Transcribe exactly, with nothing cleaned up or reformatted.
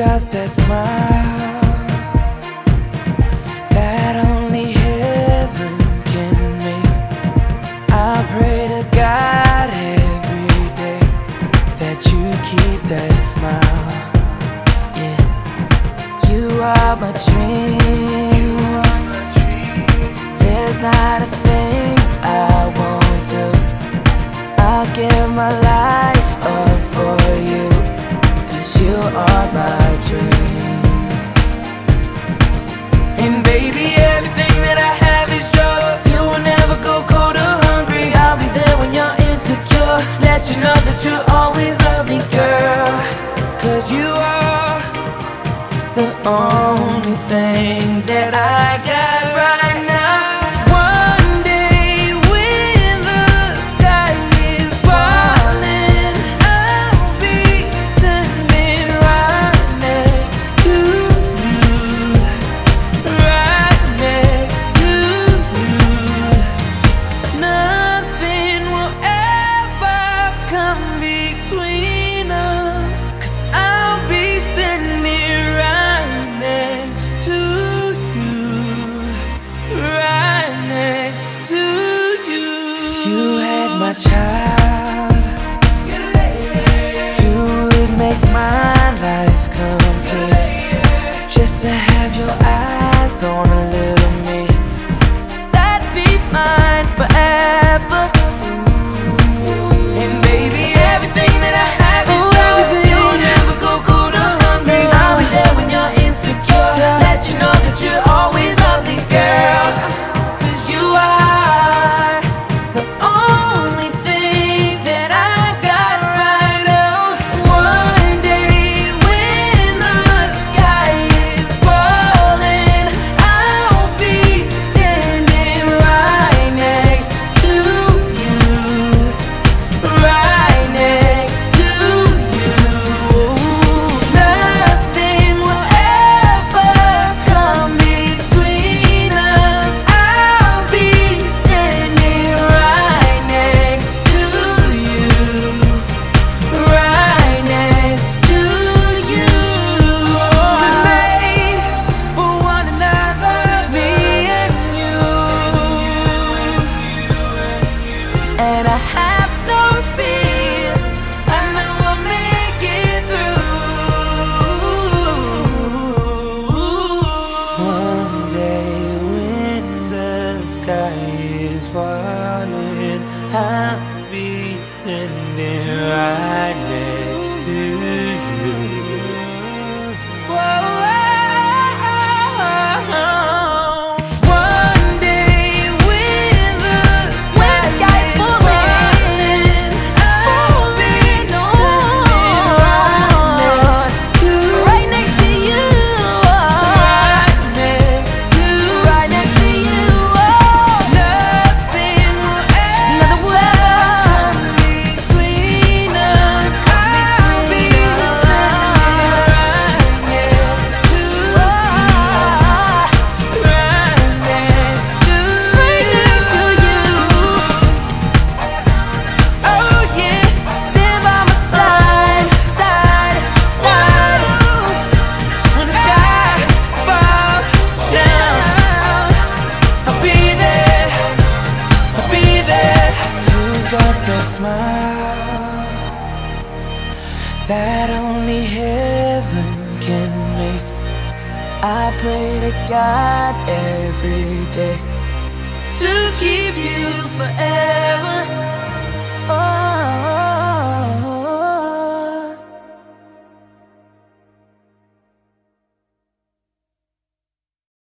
got that smile that only heaven can make. I pray to God every day that you keep that smile. Yeah, you are my dream. There's not a thing I won't do. I'll give my life up for you, 'cause you are my dream. And baby, everything that I have is yours. You will never go cold or hungry. I'll be there when you're insecure. Let you know that you're always lovely, girl. 'Cause you are the only thing that I got right now. One day when the sky is falling, I'll be standing right next to you, right next to you. Nothing will ever come between us, 'cause I'll be standing right next to you, right next to you. You had my child, you would make my life complete. Just to have your eyes on a little me, That'd be mine forever. and baby, everything that I have is yours. You'll never go cold or hungry. I'll be there when you're insecure. Let you know that you're always lovely, girl. 'Cause you are the only thing that I got right now. One day when the sky is falling, I'll be standing right next to you, right next to you. Nothing will ever come between us. I'll be standing right next to you, right next to you. We're made for one another, me and you. And I have no fear, I know I'll make it through. One day when the sky is falling, I'll be standing right next to you. Whoa, one day when the sky is falling, I'll be standing right next to you. Right next to you, Right next to right next to you. Nothing will Another ever world. come between us. I'll be standing right next to you, right next to you. Oh yeah, Stand by my side, side, side. when the sky falls down, I'll be there, I'll be there. You got that smile that only heaven can make. I pray to God every day To keep you forever.